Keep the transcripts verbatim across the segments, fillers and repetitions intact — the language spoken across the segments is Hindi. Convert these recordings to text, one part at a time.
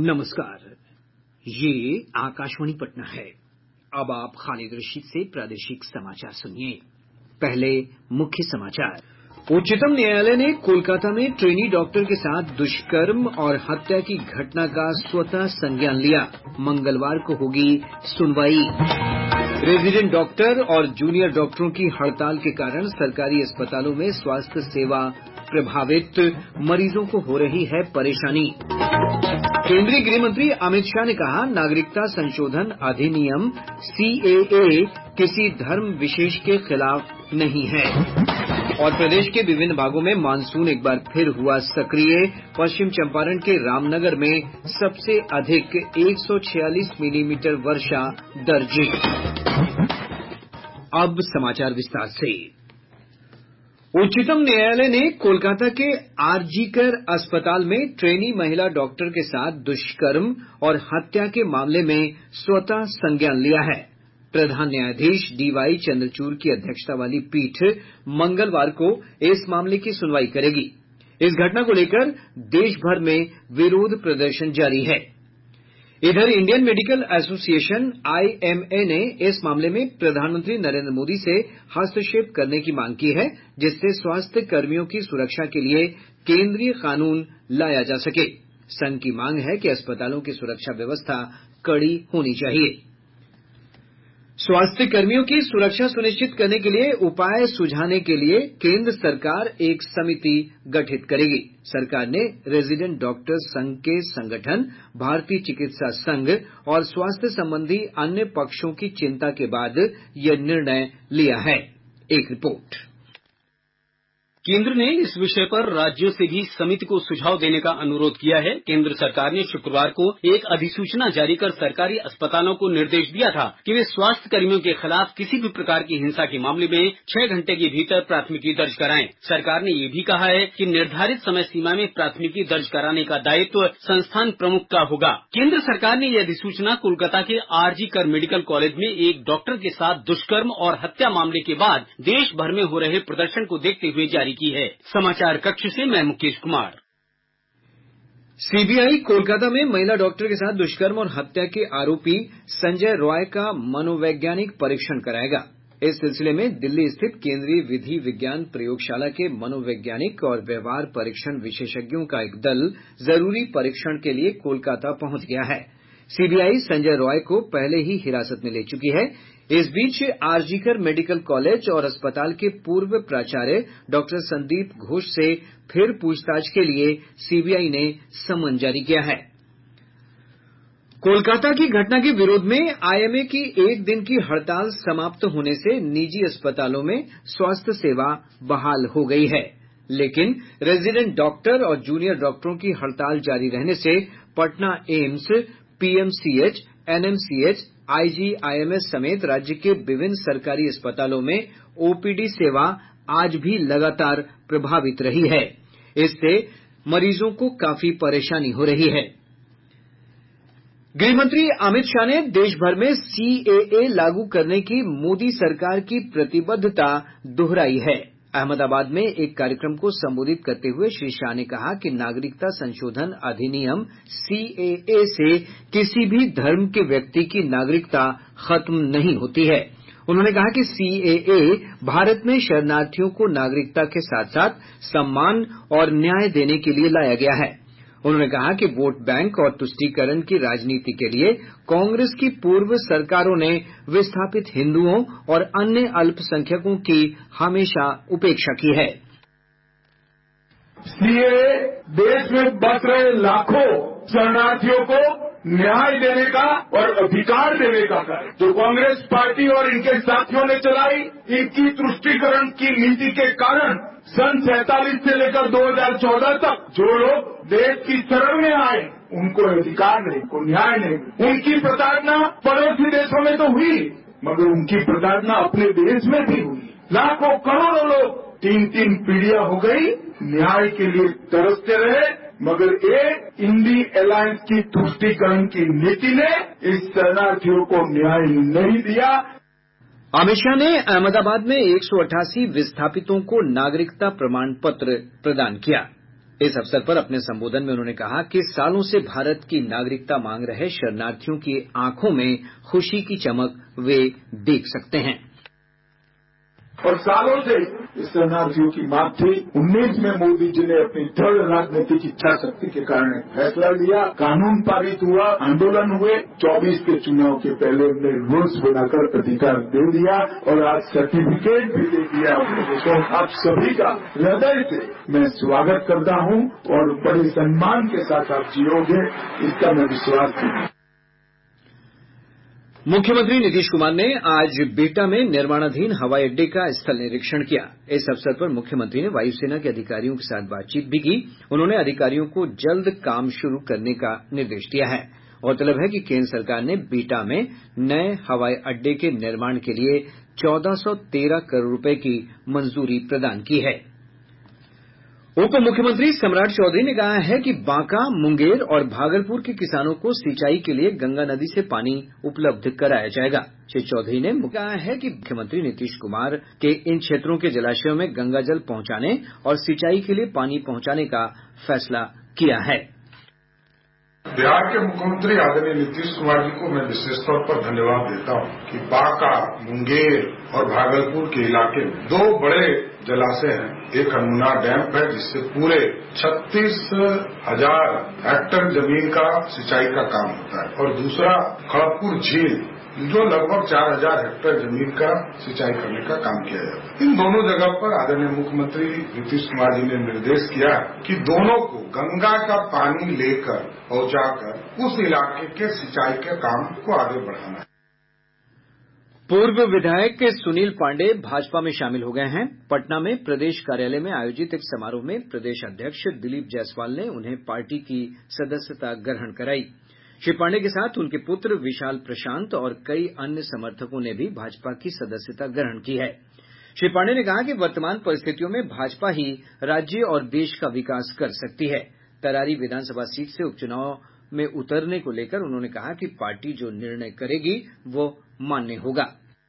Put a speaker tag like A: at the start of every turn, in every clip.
A: नमस्कार, ये आकाशवाणी पटना है। अब आप खालिद रशीद से प्रादेशिक समाचार सुनिए। पहले मुख्य समाचार। उच्चतम न्यायालय ने कोलकाता में ट्रेनी डॉक्टर के साथ दुष्कर्म और हत्या की घटना का स्वतः संज्ञान लिया। मंगलवार को होगी सुनवाई। रेजिडेंट डॉक्टर और जूनियर डॉक्टरों की हड़ताल के कारण सरकारी अस्पतालों में स्वास्थ्य सेवा प्रभावित, मरीजों को हो रही है परेशानी। केंद्रीय गृह मंत्री अमित शाह ने कहा, नागरिकता संशोधन अधिनियम सीएए किसी धर्म विशेष के खिलाफ नहीं है। और प्रदेश के विभिन्न भागों में मानसून एक बार फिर हुआ सक्रिय। पश्चिम चंपारण के रामनगर में सबसे अधिक एक सौ छियालीस मिलीमीटर वर्षा दर्ज। अब समाचार विस्तार से। उच्चतम न्यायालय ने कोलकाता के आरजीकर अस्पताल में ट्रेनी महिला डॉक्टर के साथ दुष्कर्म और हत्या के मामले में स्वतः संज्ञान लिया है। प्रधान न्यायाधीश डीवाई चंद्रचूड़ की अध्यक्षता वाली पीठ मंगलवार को इस मामले की सुनवाई करेगी। इस घटना को लेकर देश भर में विरोध प्रदर्शन जारी है। इधर इंडियन मेडिकल एसोसिएशन आईएमए ने इस मामले में प्रधानमंत्री नरेंद्र मोदी से हस्तक्षेप करने की मांग की है, जिससे स्वास्थ्य कर्मियों की सुरक्षा के लिए केंद्रीय कानून लाया जा सके। संघ की मांग है कि अस्पतालों की सुरक्षा व्यवस्था कड़ी होनी चाहिए। स्वास्थ्य कर्मियों की सुरक्षा सुनिश्चित करने के लिए उपाय सुझाने के लिए केंद्र सरकार एक समिति गठित करेगी। सरकार ने रेजिडेंट डॉक्टर संघ के संगठन, भारतीय चिकित्सा संघ और स्वास्थ्य संबंधी अन्य पक्षों की चिंता के बाद यह निर्णय लिया है। एक रिपोर्ट।
B: केंद्र ने इस विषय पर राज्यों से भी समिति को सुझाव देने का अनुरोध किया है। केंद्र सरकार ने शुक्रवार को एक अधिसूचना जारी कर सरकारी अस्पतालों को निर्देश दिया था कि वे स्वास्थ्य कर्मियों के खिलाफ किसी भी प्रकार की हिंसा के मामले में छह घंटे के भीतर प्राथमिकी दर्ज कराएं। सरकार ने ये भी कहा है कि निर्धारित समय सीमा में प्राथमिकी दर्ज कराने का दायित्व संस्थान प्रमुख का होगा। केंद्र सरकार ने यह अधिसूचना कोलकाता के आरजी कर मेडिकल कॉलेज में एक डॉक्टर के साथ दुष्कर्म और हत्या मामले के बाद देश भर में हो रहे प्रदर्शन को देखते हुए जारी की है। समाचार कक्ष से मैं मुकेश कुमार।
A: सीबीआई कोलकाता में महिला डॉक्टर के साथ दुष्कर्म और हत्या के आरोपी संजय रॉय का मनोवैज्ञानिक परीक्षण कराएगा। इस सिलसिले में दिल्ली स्थित केंद्रीय विधि विज्ञान प्रयोगशाला के मनोवैज्ञानिक और व्यवहार परीक्षण विशेषज्ञों का एक दल जरूरी परीक्षण के लिए कोलकाता पहुंच गया है। सीबीआई संजय रॉय को पहले ही हिरासत में ले चुकी है। इस बीच आरजीकर मेडिकल कॉलेज और अस्पताल के पूर्व प्राचार्य डॉक्टर संदीप घोष से फिर पूछताछ के लिए सीबीआई ने समन जारी किया है। कोलकाता की घटना के विरोध में आईएमए की एक दिन की हड़ताल समाप्त होने से निजी अस्पतालों में स्वास्थ्य सेवा बहाल हो गई है, लेकिन रेजिडेंट डॉक्टर और जूनियर डॉक्टरों की हड़ताल जारी रहने से Patna AIIMS, PMCH, NMCH, IGIMS समेत राज्य के विभिन्न सरकारी अस्पतालों में ओपीडी सेवा आज भी लगातार प्रभावित रही है। इससे मरीजों को काफी परेशानी हो रही है। गृहमंत्री अमित शाह ने देश भर में सीएए लागू करने की मोदी सरकार की प्रतिबद्धता दोहराई है। अहमदाबाद में एक कार्यक्रम को संबोधित करते हुए श्री शाह ने कहा कि नागरिकता संशोधन अधिनियम सीएए से किसी भी धर्म के व्यक्ति की नागरिकता खत्म नहीं होती है। उन्होंने कहा कि सीएए भारत में शरणार्थियों को नागरिकता के साथ साथ सम्मान और न्याय देने के लिए लाया गया है। उन्होंने कहा कि वोट बैंक और तुष्टीकरण की राजनीति के लिए कांग्रेस की पूर्व सरकारों ने विस्थापित हिंदुओं और अन्य अल्पसंख्यकों की हमेशा उपेक्षा की है।
C: सीएए देश में बस रहे लाखों शरणार्थियों को न्याय देने का और अधिकार देने का कार्य जो कांग्रेस पार्टी और इनके साथियों ने चलाई, इनकी तुष्टीकरण की नीति के कारण सन सैंतालीस से लेकर दो हज़ार चौदह तक जो लोग देश की शरण में आए उनको अधिकार नहीं, को न्याय नहीं। उनकी प्रताड़ना पड़ोसी देशों में तो हुई, मगर उनकी प्रताड़ना अपने देश में भी हुई। लाखों करोड़ों लोग तीन तीन पीढ़ियां हो गई न्याय के लिए तरसते रहे, मगर एक इंडी अलायंस की तुष्टीकरण की नीति ने इस शरणार्थियों को न्याय नहीं दिया।
A: अमित शाह ने अहमदाबाद में एक सौ अट्ठासी विस्थापितों को नागरिकता प्रमाण पत्र प्रदान किया। इस अवसर पर अपने संबोधन में उन्होंने कहा कि सालों से भारत की नागरिकता मांग रहे शरणार्थियों की आंखों में खुशी की चमक वे देख सकते हैं।
C: और सालों से इस शरणार्थियों की मांग थी। उन्नीस में मोदी जी ने अपनी दृढ़ राजनीतिक इच्छा शक्ति के कारण फैसला लिया, कानून पारित हुआ, आंदोलन हुए। चौबीस के चुनाव के पहले हमने रूल्स बनाकर अधिकार दे दिया और आज सर्टिफिकेट भी दे दिया। तो आप सभी का हृदय से मैं स्वागत करता हूं और बड़े सम्मान के साथ आप जियोगे, इसका मैं विश्वास करता हूं।
A: मुख्यमंत्री नीतीश कुमार ने आज बिहटा में निर्माणाधीन हवाई अड्डे का स्थल निरीक्षण किया। इस अवसर पर मुख्यमंत्री ने वायुसेना के अधिकारियों के साथ बातचीत भी की। उन्होंने अधिकारियों को जल्द काम शुरू करने का निर्देश दिया है। गौरतलब है कि केंद्र सरकार ने बिहटा में नए हवाई अड्डे के निर्माण के लिए चौदह सौ तेरह करोड़ रुपए की मंजूरी प्रदान की है। उप मुख्यमंत्री सम्राट चौधरी ने कहा है कि बांका, मुंगेर और भागलपुर के किसानों को सिंचाई के लिए गंगा नदी से पानी उपलब्ध कराया जाएगा। श्री चौधरी ने कहा है कि मुख्यमंत्री नीतीश कुमार के इन क्षेत्रों के जलाशयों में गंगा जल पहुंचाने और सिंचाई के लिए पानी पहुंचाने का फैसला किया है।
C: बिहार के मुख्यमंत्री आदरणीय नीतीश कुमार जी को मैं विशेष तौर पर धन्यवाद देता हूं कि बांका, मुंगेर और भागलपुर के इलाके में दो बड़े जलाशय हैं। एक हनुना डैम है जिससे पूरे छत्तीस हजार हेक्टेयर जमीन का सिंचाई का काम होता है और दूसरा खड़गपुर झील जो लगभग चार हजार हेक्टेयर जमीन का सिंचाई करने का काम किया जाता है। इन दोनों जगह पर आदरणीय मुख्यमंत्री नीतीश कुमार जी ने निर्देश किया कि दोनों को गंगा का पानी लेकर पहुंचाकर उस इलाके के सिंचाई के काम को आगे बढ़ाना है।
A: पूर्व विधायक सुनील पांडेय भाजपा में शामिल हो गए हैं। पटना में प्रदेश कार्यालय में आयोजित एक समारोह में प्रदेश अध्यक्ष दिलीप जायसवाल ने उन्हें पार्टी की सदस्यता ग्रहण कराई। श्री पांडेय के साथ उनके पुत्र विशाल प्रशांत और कई अन्य समर्थकों ने भी भाजपा की सदस्यता ग्रहण की है। श्री पांडेय ने कहा कि वर्तमान परिस्थितियों में भाजपा ही राज्य और देश का विकास कर सकती है। तरारी विधानसभा सीट से उपचुनाव में उतरने को लेकर उन्होंने कहा कि पार्टी जो निर्णय करेगी वो मान्य होगा।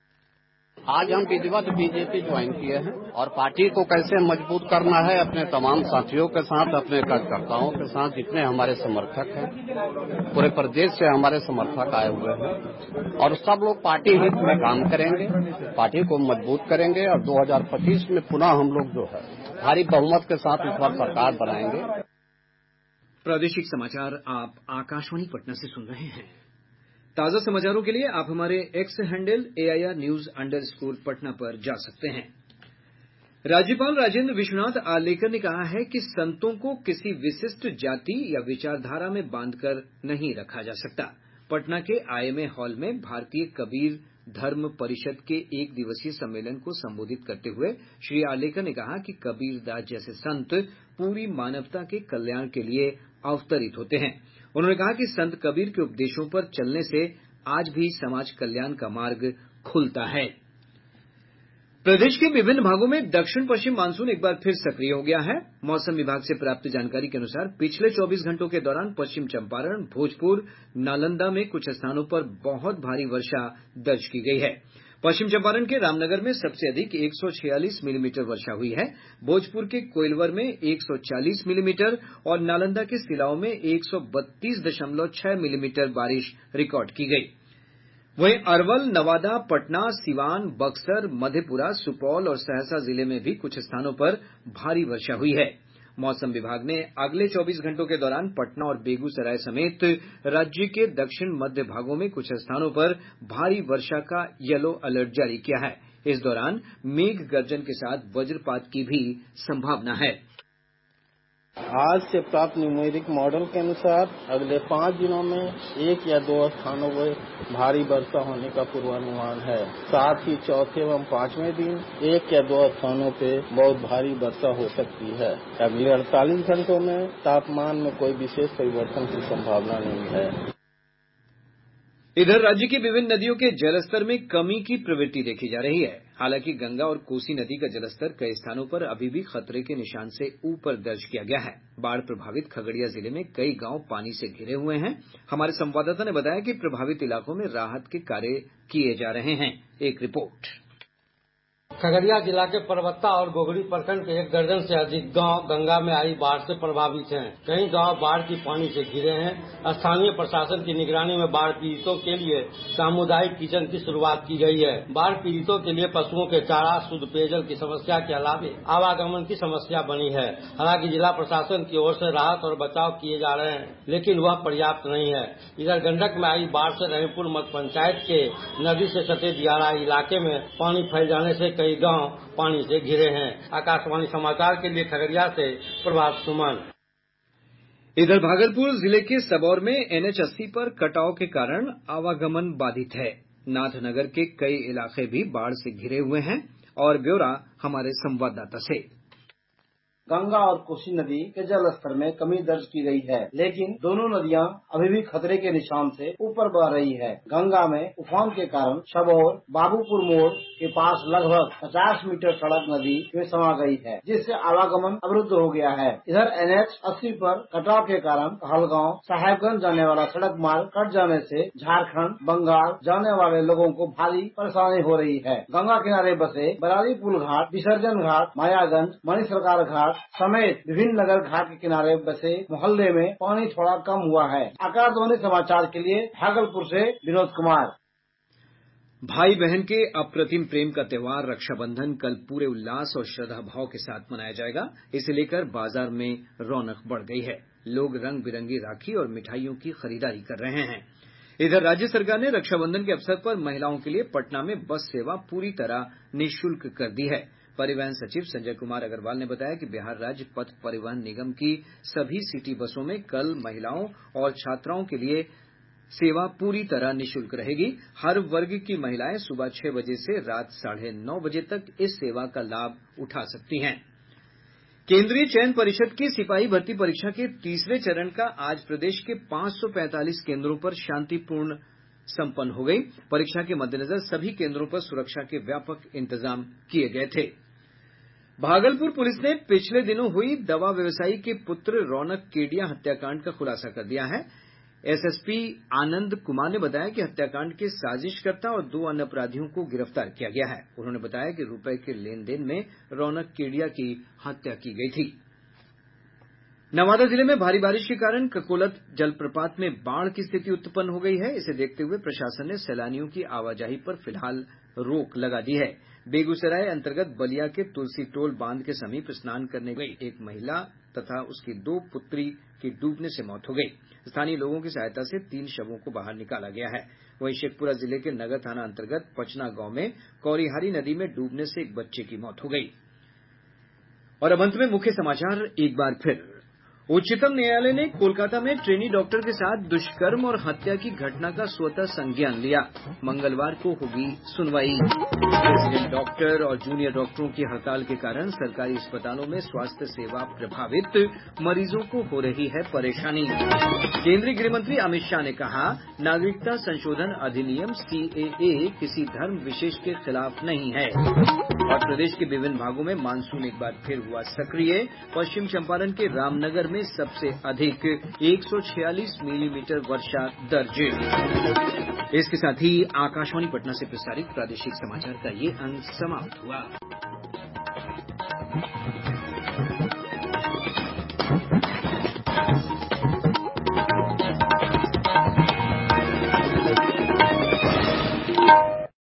D: आज हम विधिवत बीजेपी ज्वाइन किए हैं और पार्टी को कैसे मजबूत करना है अपने तमाम साथियों के साथ, अपने कार्यकर्ताओं के साथ, जितने हमारे समर्थक हैं, पूरे प्रदेश से हमारे समर्थक आए हुए हैं और सब लोग पार्टी हित में काम करेंगे, पार्टी को मजबूत करेंगे और दो हजार पच्चीस में पुनः हम लोग जो है भारी बहुमत के साथ इस बार सरकार बनाएंगे।
A: प्रादेशिक समाचार आप आकाशवाणी पटना से सुन रहे हैं। ताजा समाचारों के लिए आप हमारे X handle AIR news under score Patna पर जा सकते हैं। राज्यपाल राजेंद्र विश्वनाथ आर्लेकर ने कहा है कि संतों को किसी विशिष्ट जाति या विचारधारा में बांधकर नहीं रखा जा सकता। पटना के आईएमए हॉल में भारतीय कबीर धर्म परिषद के एक दिवसीय सम्मेलन को संबोधित करते हुए श्री आर्लेकर ने कहा कि कबीरदास जैसे संत पूरी मानवता के कल्याण के लिए अवतरित होते हैं। उन्होंने कहा कि संत कबीर के उपदेशों पर चलने से आज भी समाज कल्याण का मार्ग खुलता है। प्रदेश के विभिन्न भागों में दक्षिण पश्चिम मानसून एक बार फिर सक्रिय हो गया है। मौसम विभाग से प्राप्त जानकारी के अनुसार पिछले चौबीस घंटों के दौरान पश्चिम चंपारण, भोजपुर, नालंदा में कुछ स्थानों पर बहुत भारी वर्षा दर्ज की गई है। पश्चिम चंपारण के रामनगर में सबसे अधिक एक सौ छियालीस मिलीमीटर वर्षा हुई है। भोजपुर के कोइलवर में एक सौ चालीस मिलीमीटर और नालंदा के सिलाव में एक सौ बत्तीस दशमलव छह मिलीमीटर बारिश रिकॉर्ड की गई। वहीं अरवल, नवादा, पटना, सिवान, बक्सर, मधेपुरा, सुपौल और सहरसा जिले में भी कुछ स्थानों पर भारी वर्षा हुई है। मौसम विभाग ने अगले चौबीस घंटों के दौरान पटना और बेगूसराय समेत राज्य के दक्षिण मध्य भागों में कुछ स्थानों पर भारी वर्षा का येलो अलर्ट जारी किया है। इस दौरान मेघ गर्जन के साथ वज्रपात की भी संभावना है।
E: आज से प्राप्त न्यूमेरिक मॉडल के अनुसार अगले पाँच दिनों में एक या दो स्थानों पर भारी वर्षा होने का पूर्वानुमान है। साथ ही चौथे एवं पांचवें दिन एक या दो स्थानों पे बहुत भारी वर्षा हो सकती है। अगले अड़तालीस घंटों में तापमान में कोई विशेष परिवर्तन की संभावना नहीं है।
A: इधर राज्य की विभिन्न नदियों के जलस्तर में कमी की प्रवृत्ति देखी जा रही है। हालांकि गंगा और कोसी नदी का जलस्तर कई स्थानों पर अभी भी खतरे के निशान से ऊपर दर्ज किया गया है। बाढ़ प्रभावित खगड़िया जिले में कई गांव पानी से घिरे हुए हैं। हमारे संवाददाता ने बताया कि प्रभावित इलाकों में राहत के कार्य किए जा रहे हैं। एक रिपोर्ट।
F: खगड़िया जिला के परबत्ता और गोगरी प्रखंड के एक दर्जन से अधिक गांव गंगा में आई बाढ़ से प्रभावित हैं। कई गांव बाढ़ की पानी से घिरे हैं। स्थानीय प्रशासन की निगरानी में बाढ़ पीड़ितों के लिए सामुदायिक किचन की शुरुआत की गई है। बाढ़ पीड़ितों के लिए पशुओं के चारा, शुद्ध पेयजल की समस्या के अलावा आवागमन की समस्या बनी है। हालांकि जिला प्रशासन की ओर से राहत और बचाव किए जा रहे हैं, लेकिन वह पर्याप्त नहीं है। इधर गंडक में आई बाढ़ से रहीमपुर मध्य पंचायत के नदी से सटे दियारा इलाके में पानी फैल जाने से कई गांव पानी से घिरे हैं। आकाशवाणी समाचार के लिए खगड़िया से प्रभात सुमन।
A: इधर भागलपुर जिले के सबौर में एनएच अस्सी पर कटाव के कारण आवागमन बाधित है। नाथनगर के कई इलाके भी बाढ़ से घिरे हुए हैं और ब्यौरा हमारे संवाददाता से।
G: गंगा और कोसी नदी के जलस्तर में कमी दर्ज की गई है, लेकिन दोनों नदियां अभी भी खतरे के निशान से ऊपर बह रही है। गंगा में उफान के कारण सबौर बाबूपुर मोड़ के पास लगभग पचास मीटर सड़क नदी में समा गई है, जिससे आवागमन अवरुद्ध हो गया है। इधर एनएच अस्सी पर कटाव के कारण कहलगांव साहेबगंज जाने वाला सड़क मार्ग कट जाने से झारखंड, बंगाल जाने वाले लोगों को भारी परेशानी हो रही है। गंगा किनारे बसे बरारी पुल घाट, विसर्जन घाट, मायागंज, मणि सरकार घाट समेत विभिन्न नगर घाट के किनारे बसे मोहल्ले में पानी थोड़ा कम हुआ है। आकाशवाणी समाचार के लिए भागलपुर से विनोद कुमार।
A: भाई बहन के अप्रतिम प्रेम का त्योहार रक्षाबंधन कल पूरे उल्लास और श्रद्धा भाव के साथ मनाया जाएगा। इसे लेकर बाजार में रौनक बढ़ गई है। लोग रंग बिरंगी राखी और मिठाइयों की खरीदारी कर रहे हैं। इधर राज्य सरकार ने रक्षाबंधन के अवसर पर महिलाओं के लिए पटना में बस सेवा पूरी तरह निःशुल्क कर दी है। परिवहन सचिव संजय कुमार अग्रवाल ने बताया कि बिहार राज्य पथ परिवहन निगम की सभी सिटी बसों में कल महिलाओं और छात्राओं के लिए सेवा पूरी तरह निःशुल्क रहेगी। हर वर्ग की महिलाएं सुबह छह बजे से रात साढ़े नौ बजे तक इस सेवा का लाभ उठा सकती हैं। केंद्रीय चयन परिषद की सिपाही भर्ती परीक्षा के तीसरे चरण का आज प्रदेश के पांच सौ पैंतालीस केंद्रों पर शांतिपूर्ण संपन्न हो गई। परीक्षा के मद्देनजर सभी केंद्रों पर सुरक्षा के व्यापक इंतजाम किए गए थे। भागलपुर पुलिस ने पिछले दिनों हुई दवा व्यवसायी के पुत्र रौनक केडिया हत्याकांड का खुलासा कर दिया है। एसएसपी आनंद कुमार ने बताया कि हत्याकांड के साजिशकर्ता और दो अन्य अपराधियों को गिरफ्तार किया गया है। उन्होंने बताया कि रुपए के लेन देन में रौनक केडिया की हत्या की गई थी। नवादा जिले में भारी बारिश के कारण ककोलत जलप्रपात में बाढ़ की स्थिति उत्पन्न हो गई है। इसे देखते हुए प्रशासन ने सैलानियों की आवाजाही पर फिलहाल रोक लगा दी है। बेगूसराय अंतर्गत बलिया के तुलसी टोल बांध के समीप स्नान करने गई एक महिला तथा उसकी दो पुत्री की डूबने से मौत हो गई। स्थानीय लोगों की सहायता से तीन शवों को बाहर निकाला गया है। वहीं शेखपुरा जिले के नगर थाना अंतर्गत पचना गांव में कौरिहारी नदी में डूबने से एक बच्चे की मौत हो गई। और अब अंत में मुख्य समाचार एक बार फिर। उच्चतम न्यायालय ने कोलकाता में ट्रेनी डॉक्टर के साथ दुष्कर्म और हत्या की घटना का स्वतः संज्ञान लिया। मंगलवार को होगी सुनवाई। रेजिडेंट डॉक्टर और जूनियर डॉक्टरों की हड़ताल के कारण सरकारी अस्पतालों में स्वास्थ्य सेवा प्रभावित, मरीजों को हो रही है परेशानी। केंद्रीय गृह मंत्री अमित शाह ने कहा, नागरिकता संशोधन अधिनियम सीएए किसी धर्म विशेष के खिलाफ नहीं है। और प्रदेश के विभिन्न भागों में मानसून एक बार फिर हुआ सक्रिय। पश्चिम चंपारण के रामनगर में सबसे अधिक एक सौ छियालीस मिलीमीटर वर्षा दर्ज। इसके साथ ही आकाशवाणी पटना से प्रसारित प्रादेशिक समाचार का ये अंक समाप्त हुआ।